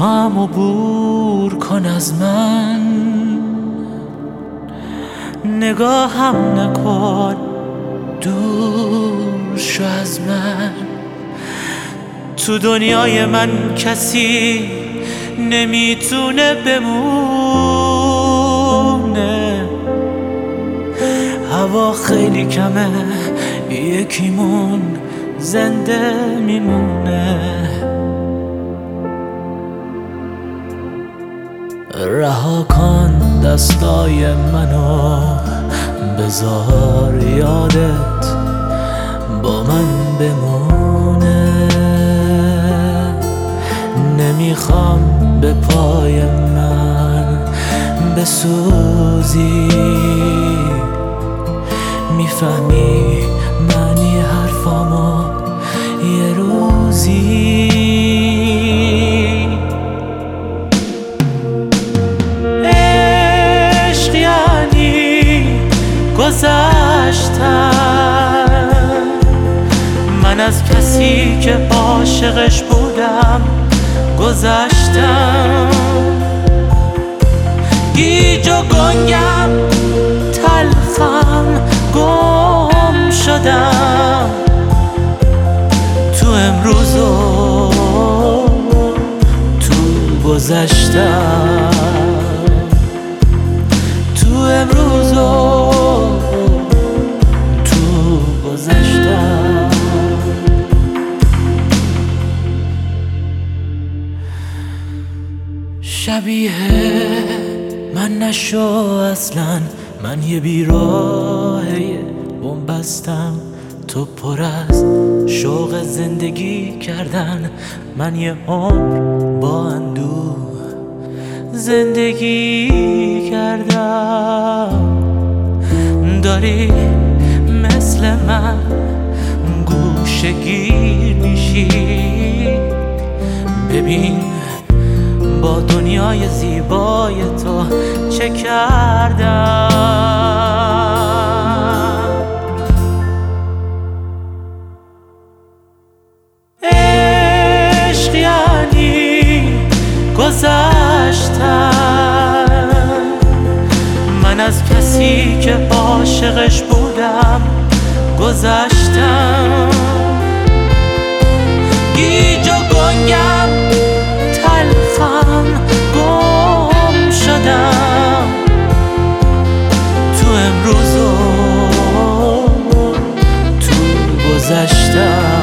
هم عبور کن از من، نگاهم نکن، دور شو از من. تو دنیای من کسی نمیتونه بمونه، هوا خیلی کمه، یکیمون زنده میمونه. رها کن دستای منو، بذار یادت با من بمونه. نمیخوام به پای من بسوزی، میفهمی معنی حرفامو یه روزی. عشق یعنی گذشتن، من از کسی که عاشقش بودم گذشتم. گیج و گنگم، تلخم، گم شدم تو امروز و تو گذشتم، تو امروز و تو گذشتم. شبیه من نشو اصلا، من یه بیراهه بنبستم، تو پر از شوق زندگی کردن. من یه عمر با اندوه زندگی کردم. داری مثل من گوشه گیر میشی، ببین با دنیای زیبای تو چه کردم. عشق یعنی گذشتن، من از کسی که عاشقش بودم گذشتم. گیج و گنگم، تلخم، گم شدم تو امروز و تو گذشتم.